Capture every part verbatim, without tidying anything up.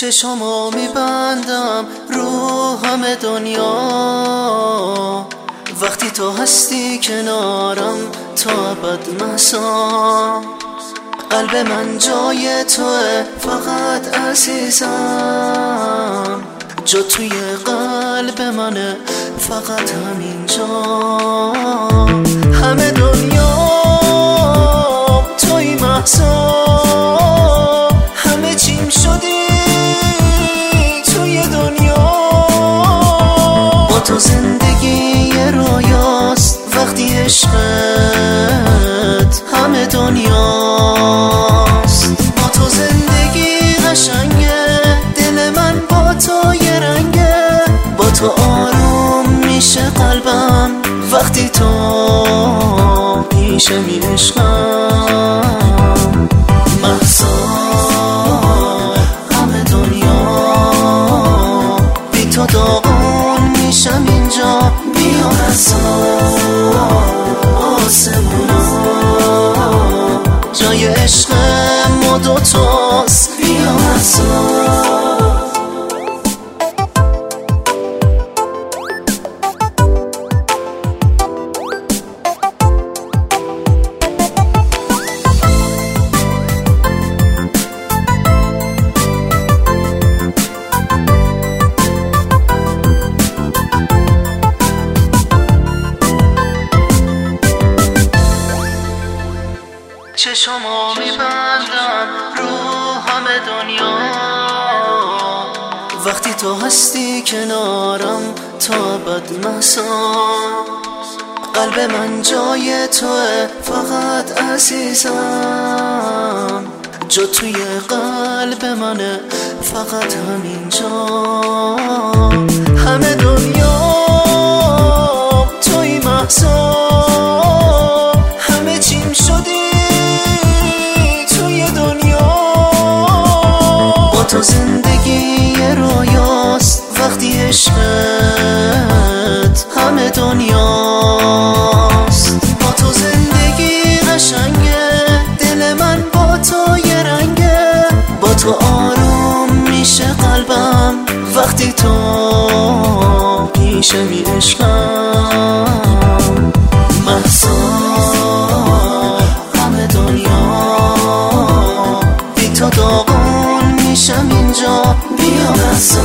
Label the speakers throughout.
Speaker 1: چشمو میبندم رو همه دنیا، وقتی تو هستی کنارم تا ابد محسا. قلب من جای توه فقط عزیزم، جا توی قلب منه فقط همینجا. همه دنیا توی محسا، همه چیم شدی توی دنیا. با تو زندگی یه رویاست وقتی عشقت همه دنیاست. با تو زندگی قشنگه، دل من با تو یه رنگه. با تو آروم میشه قلبم وقتی تو پیش می عشقم. محسا همه دنیا بی تو داغون میشم اینجا. بیا محسا آسمونا جای عشق ما دوتاست. بیا محسا. چشمو میبندم رو همه دنیا، وقتی تو هستی کنارم تا ابد محسا. قلب من جای توه فقط عزیزم، جا توی قلب منه فقط همینجا. همه دنیا توی محسا، همه چیم شدی تو زندگی یه رویاست وقتی عشقت همه دنیاست. با تو زندگی قشنگه، دل من با تو یه رنگه. با تو آروم میشه قلبم وقتی تو پیش می عشقم. محسا همه دنیا بی تو داغون میشم اینجا. بیا محسا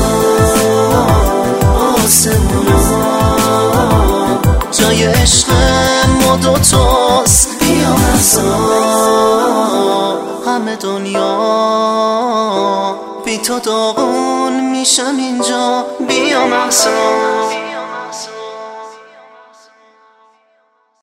Speaker 1: آسمونا جای عشق ما دوتاست. بیا محسا همه دنیا بی تو داغون میشم اینجا. بیا محسا.